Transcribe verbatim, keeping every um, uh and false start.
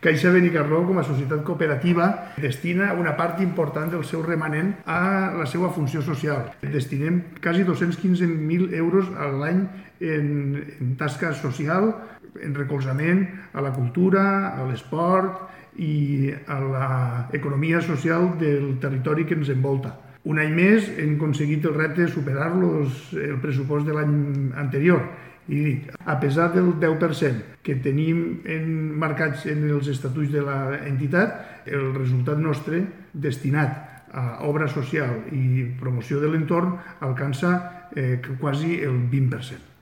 Caixa Benicarló, com a societat cooperativa, destina una part important del seu remanent a la seva funció social. Destinem quasi dos-cents quinze mil euros a l'any en, en tasca social, en recolzament a la cultura, a l'esport i a l'economia social del territori que ens envolta. Un any més hem aconseguit el repte de superar el pressupost de l'any anterior. I a pesar del deu per cent que tenim marcats en els estatuts de l'entitat, el resultat nostre destinat a obra social i promoció de l'entorn alcança eh, quasi el vint per cent.